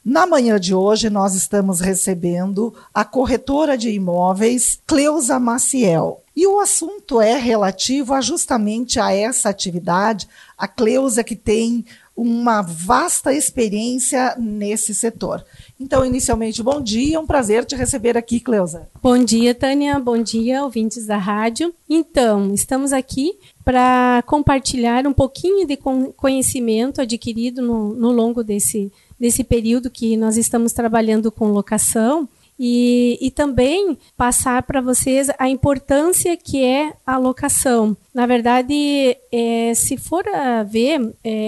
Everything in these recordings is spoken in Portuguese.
Na manhã de hoje, nós estamos recebendo a corretora de imóveis, Cleusa Maciel. E o assunto é relativo justamente a essa atividade, a Cleusa que tem uma vasta experiência nesse setor. Então, inicialmente, bom dia, um prazer te receber aqui, Cleusa. Bom dia, Tânia, bom dia, ouvintes da rádio. Então, estamos aqui para compartilhar um pouquinho de conhecimento adquirido no longo desse período que nós estamos trabalhando com locação e também passar para vocês a importância que é a locação. Na verdade, se for a ver,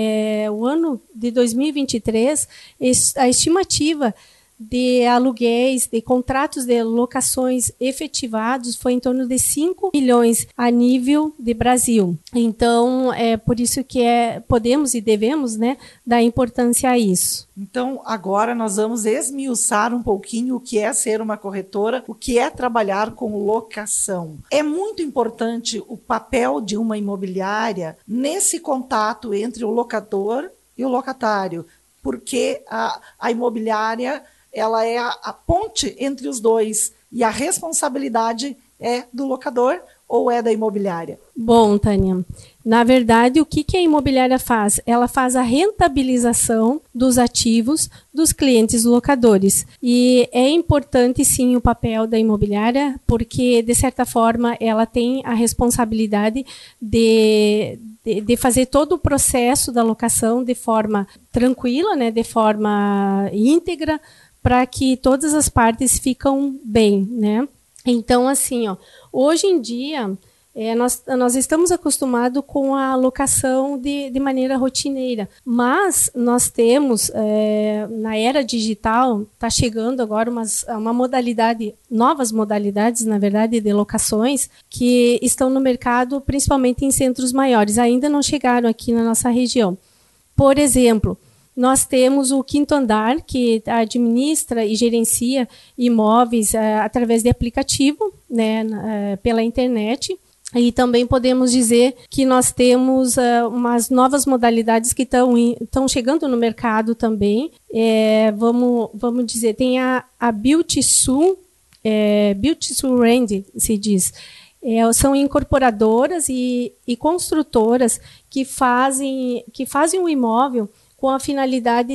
o ano de 2023, a estimativa de aluguéis, de contratos de locações efetivados foi em torno de 5 milhões a nível de Brasil. Então, é por isso que podemos e devemos, né, dar importância a isso. Então, agora nós vamos esmiuçar um pouquinho o que é ser uma corretora, o que é trabalhar com locação. É muito importante o papel de uma imobiliária nesse contato entre o locador e o locatário, porque a imobiliária ela é a ponte entre os dois e a responsabilidade é do locador ou é da imobiliária? Bom, Tânia, na verdade, o que a imobiliária faz? Ela faz a rentabilização dos ativos dos clientes locadores. E é importante, sim, o papel da imobiliária, porque, de certa forma, ela tem a responsabilidade de fazer todo o processo da locação de forma tranquila, né, de forma íntegra, para que todas as partes ficam bem, né? Então, assim, hoje em dia, nós estamos acostumados com a locação de maneira rotineira, mas nós temos, na era digital, está chegando agora uma modalidade, novas modalidades, na verdade, de locações, que estão no mercado, principalmente em centros maiores, ainda não chegaram aqui na nossa região. Por exemplo, nós temos o Quinto Andar, que administra e gerencia imóveis através de aplicativo, né, pela internet. E também podemos dizer que nós temos umas novas modalidades que estão chegando no mercado também. Vamos dizer, tem a Build-to-Suit Rent, se diz. São incorporadoras e construtoras que fazem um imóvel com a finalidade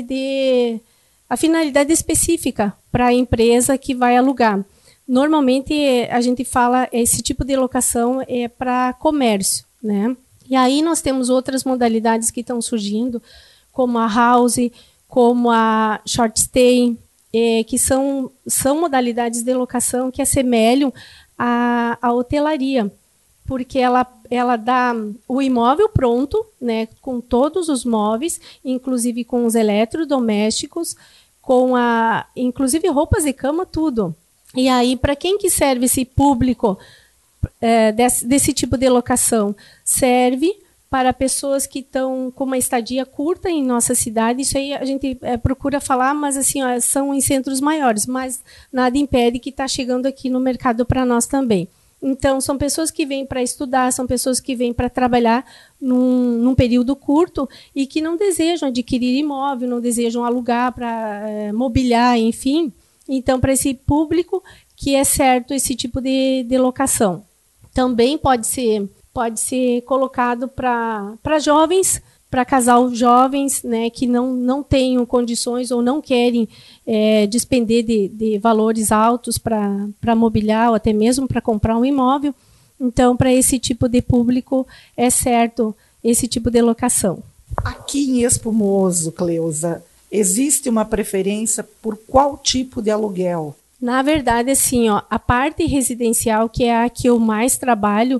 específica para a empresa que vai alugar. Normalmente, a gente fala, esse tipo de locação é para comércio, né? E aí nós temos outras modalidades que estão surgindo, como a house, como a short stay, que são modalidades de locação que assemelham à hotelaria, porque ela dá o imóvel pronto, né, com todos os móveis, inclusive com os eletrodomésticos, inclusive roupas de cama, tudo. E aí, para quem que serve esse público desse tipo de locação? Serve para pessoas que estão com uma estadia curta em nossa cidade. Isso aí a gente procura falar, mas assim, são em centros maiores, mas nada impede que está chegando aqui no mercado para nós também. Então, são pessoas que vêm para estudar, são pessoas que vêm para trabalhar num período curto e que não desejam adquirir imóvel, não desejam alugar para mobiliar, enfim. Então, para esse público que é certo esse tipo de locação. Também pode ser colocado para jovens, para casal jovens, né, que não tenham condições ou não querem despender de valores altos para mobiliar ou até mesmo para comprar um imóvel. Então, para esse tipo de público, é certo esse tipo de locação. Aqui em Espumoso, Cleusa, existe uma preferência por qual tipo de aluguel? Na verdade, assim, a parte residencial, que é a que eu mais trabalho,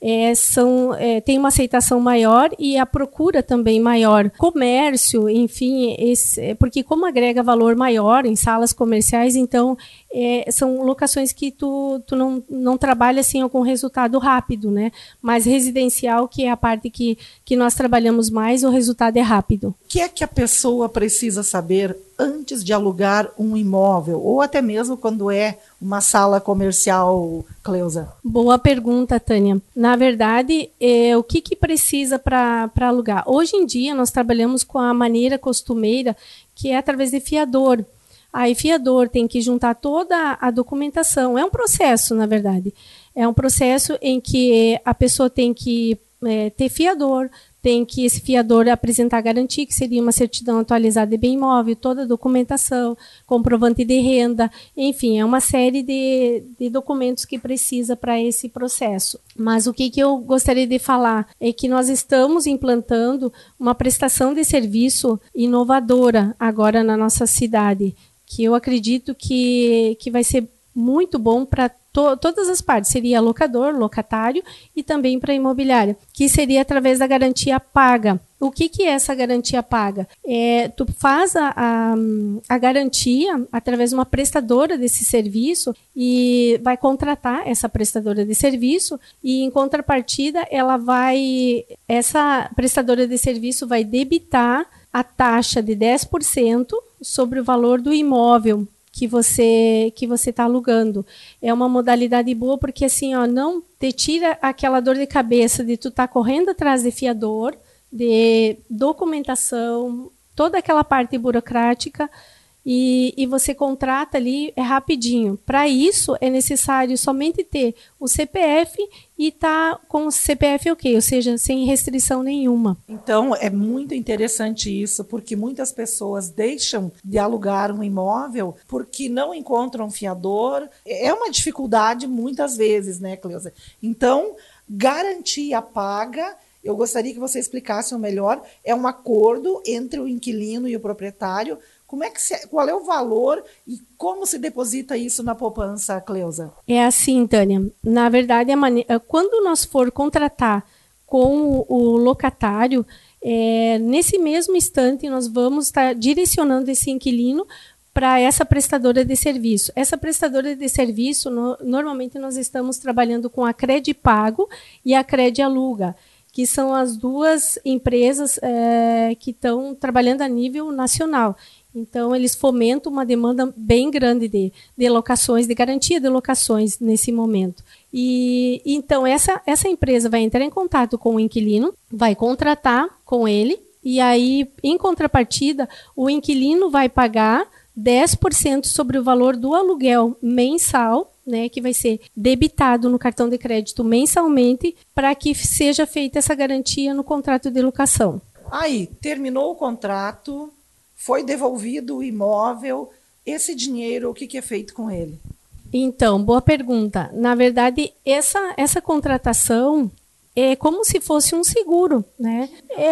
tem uma aceitação maior e a procura também maior. Comércio, enfim, porque como agrega valor maior em salas comerciais, então são locações que tu não trabalha assim com resultado rápido, né? Mas residencial, que é a parte que nós trabalhamos mais, o resultado é rápido. O que é que a pessoa precisa saber antes de alugar um imóvel, ou até mesmo quando é uma sala comercial, Cleusa? Boa pergunta, Tânia. Na verdade, o que precisa para alugar? Hoje em dia, nós trabalhamos com a maneira costumeira, que é através de fiador. Aí, fiador tem que juntar toda a documentação. É um processo, na verdade. É um processo em que a pessoa tem que ter fiador, tem que esse fiador apresentar garantia, que seria uma certidão atualizada de bem imóvel, toda a documentação, comprovante de renda, enfim, é uma série de documentos que precisa para esse processo. Mas o que eu gostaria de falar é que nós estamos implantando uma prestação de serviço inovadora agora na nossa cidade, que eu acredito que vai ser muito bom para todas as partes, seria locador, locatário e também para a imobiliária, que seria através da garantia paga. O que é essa garantia paga? Tu faz a garantia através de uma prestadora desse serviço e vai contratar essa prestadora de serviço e, em contrapartida, essa prestadora de serviço vai debitar a taxa de 10% sobre o valor do imóvel que você está alugando. É uma modalidade boa porque assim, não te tira aquela dor de cabeça de tu estar correndo atrás de fiador, de documentação, toda aquela parte burocrática, e você contrata ali rapidinho. Para isso, é necessário somente ter o CPF e estar com o CPF ok, ou seja, sem restrição nenhuma. Então, é muito interessante isso, porque muitas pessoas deixam de alugar um imóvel porque não encontram fiador. É uma dificuldade muitas vezes, né, Cleusa? Então, garantia paga, eu gostaria que você explicasse melhor, é um acordo entre o inquilino e o proprietário. Qual é o valor e como se deposita isso na poupança, Cleusa? É assim, Tânia. Na verdade, quando nós for contratar com o locatário, nesse mesmo instante nós vamos estar direcionando esse inquilino para essa prestadora de serviço. Essa prestadora de serviço, normalmente nós estamos trabalhando com a Credipago e a Credialuga, que são as duas empresas que estão trabalhando a nível nacional. Então, eles fomentam uma demanda bem grande de locações, de garantia de locações nesse momento. E então, essa empresa vai entrar em contato com o inquilino, vai contratar com ele, e aí, em contrapartida, o inquilino vai pagar 10% sobre o valor do aluguel mensal, né, que vai ser debitado no cartão de crédito mensalmente, para que seja feita essa garantia no contrato de locação. Aí, terminou o contrato, foi devolvido o imóvel, esse dinheiro, o que é feito com ele? Então, boa pergunta. Na verdade, essa contratação é como se fosse um seguro, né?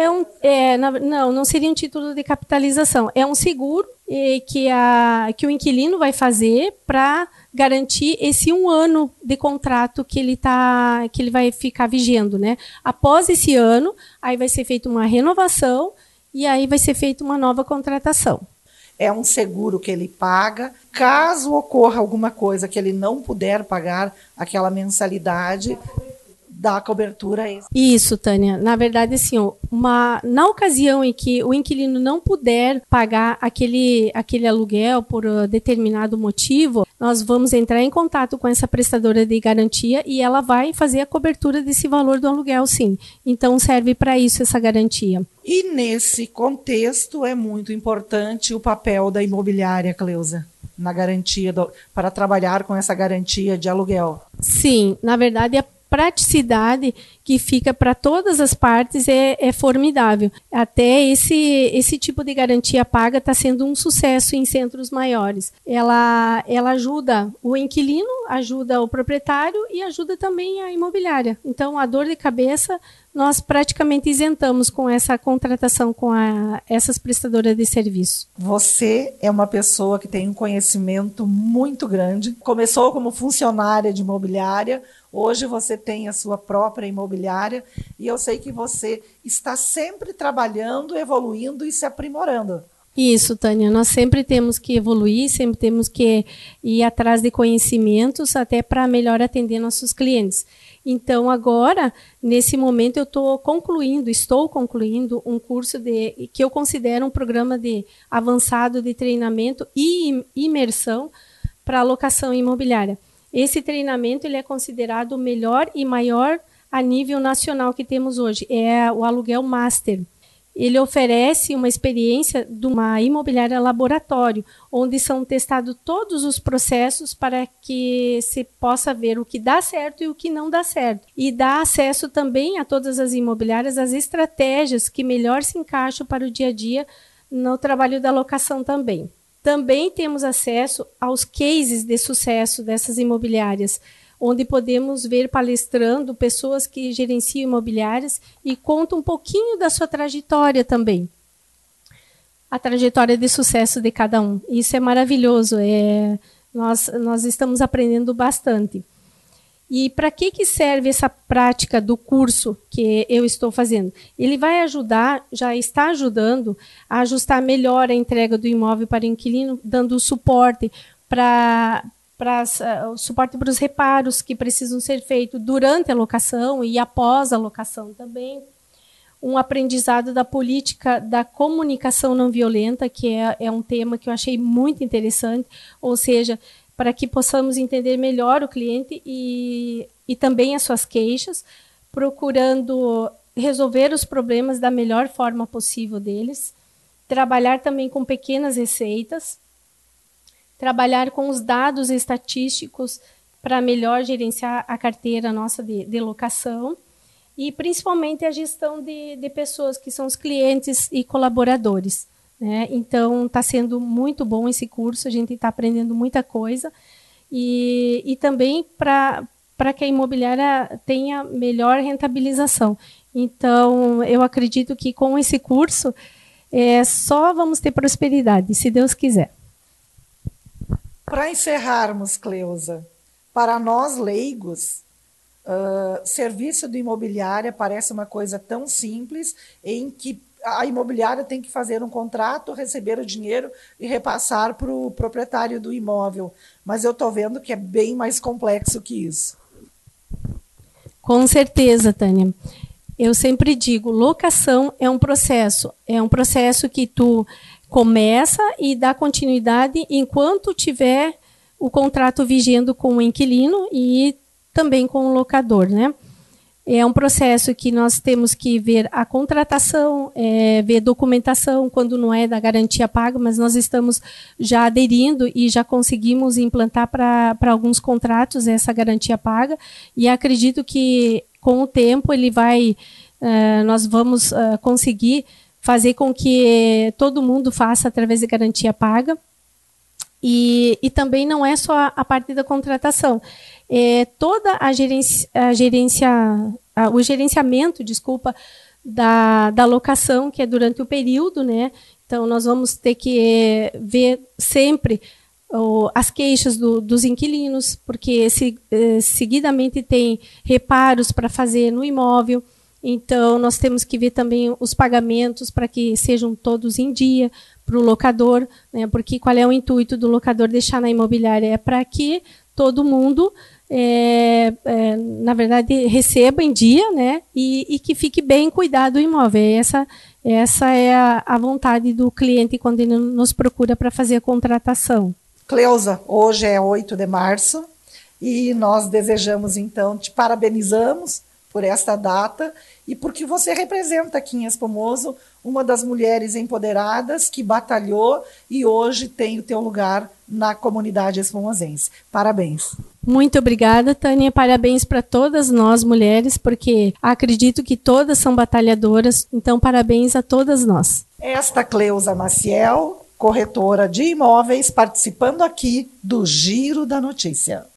Não seria um título de capitalização. É um seguro que o inquilino vai fazer para garantir esse 1 ano de contrato que ele vai ficar vigendo, né? Após esse ano, aí vai ser feita uma renovação e aí vai ser feita uma nova contratação. É um seguro que ele paga. Caso ocorra alguma coisa que ele não puder pagar aquela mensalidade, dá cobertura a isso. Isso, Tânia. Na verdade, assim, na ocasião em que o inquilino não puder pagar aquele aluguel por determinado motivo, nós vamos entrar em contato com essa prestadora de garantia e ela vai fazer a cobertura desse valor do aluguel, sim. Então, serve para isso essa garantia. E nesse contexto é muito importante o papel da imobiliária, Cleusa, na garantia, para trabalhar com essa garantia de aluguel. Sim, na verdade, a praticidade que fica para todas as partes é formidável. Até esse tipo de garantia paga está sendo um sucesso em centros maiores. Ela ajuda o inquilino, ajuda o proprietário e ajuda também a imobiliária. Então, a dor de cabeça nós praticamente isentamos com essa contratação com essas prestadoras de serviço. Você é uma pessoa que tem um conhecimento muito grande. Começou como funcionária de imobiliária, hoje você tem a sua própria imobiliária e eu sei que você está sempre trabalhando, evoluindo e se aprimorando. Isso, Tânia, nós sempre temos que evoluir, sempre temos que ir atrás de conhecimentos até para melhor atender nossos clientes. Então, agora, nesse momento, estou concluindo um curso que eu considero um programa de avançado de treinamento e imersão para alocação imobiliária. Esse treinamento ele é considerado o melhor e maior a nível nacional que temos hoje, é o aluguel master. Ele oferece uma experiência de uma imobiliária laboratório, onde são testados todos os processos para que se possa ver o que dá certo e o que não dá certo. E dá acesso também a todas as imobiliárias às estratégias que melhor se encaixam para o dia a dia no trabalho da locação também. Também temos acesso aos cases de sucesso dessas imobiliárias, onde podemos ver palestrando pessoas que gerenciam imobiliárias e contam um pouquinho da sua trajetória também. A trajetória de sucesso de cada um. Isso é maravilhoso, nós estamos aprendendo bastante. E para que serve essa prática do curso que eu estou fazendo? Ele vai ajudar, já está ajudando, a ajustar melhor a entrega do imóvel para o inquilino, dando suporte o suporte para os reparos que precisam ser feitos durante a locação e após a locação também. Um aprendizado da política da comunicação não violenta, que é um tema que eu achei muito interessante, ou seja, para que possamos entender melhor o cliente e também as suas queixas, procurando resolver os problemas da melhor forma possível deles, trabalhar também com pequenas receitas, trabalhar com os dados estatísticos para melhor gerenciar a carteira nossa de locação e principalmente a gestão de pessoas que são os clientes e colaboradores, né? Então, está sendo muito bom esse curso, a gente está aprendendo muita coisa e também para que a imobiliária tenha melhor rentabilização. Então, eu acredito que com esse curso só vamos ter prosperidade, se Deus quiser. Para encerrarmos, Cleusa, para nós leigos, serviço de imobiliária parece uma coisa tão simples em que a imobiliária tem que fazer um contrato, receber o dinheiro e repassar para o proprietário do imóvel. Mas eu estou vendo que é bem mais complexo que isso. Com certeza, Tânia. Eu sempre digo, locação é um processo que tu começa e dá continuidade enquanto tiver o contrato vigendo com o inquilino e também com o locador, né? É um processo que nós temos que ver a contratação, ver documentação quando não é da garantia paga, mas nós estamos já aderindo e já conseguimos implantar para alguns contratos essa garantia paga e acredito que com o tempo nós vamos conseguir fazer com que todo mundo faça através de garantia paga. E também não é só a parte da contratação. Toda o gerenciamento, da locação, que é durante o período, né? Então, nós vamos ter que ver sempre as queixas dos inquilinos, porque seguidamente tem reparos para fazer no imóvel. Então, nós temos que ver também os pagamentos para que sejam todos em dia para o locador, né? Porque qual é o intuito do locador deixar na imobiliária? É para que todo mundo, na verdade, receba em dia, né? E que fique bem cuidado do imóvel. Essa é a vontade do cliente quando ele nos procura para fazer a contratação. Cleusa, hoje é 8 de março e nós desejamos, então, te parabenizamos por esta data e porque você representa aqui em Espumoso uma das mulheres empoderadas que batalhou e hoje tem o teu lugar na comunidade espumosense. Parabéns. Muito obrigada, Tânia. Parabéns para todas nós mulheres, porque acredito que todas são batalhadoras, então parabéns a todas nós. Esta Cleusa Maciel, corretora de imóveis, participando aqui do Giro da Notícia.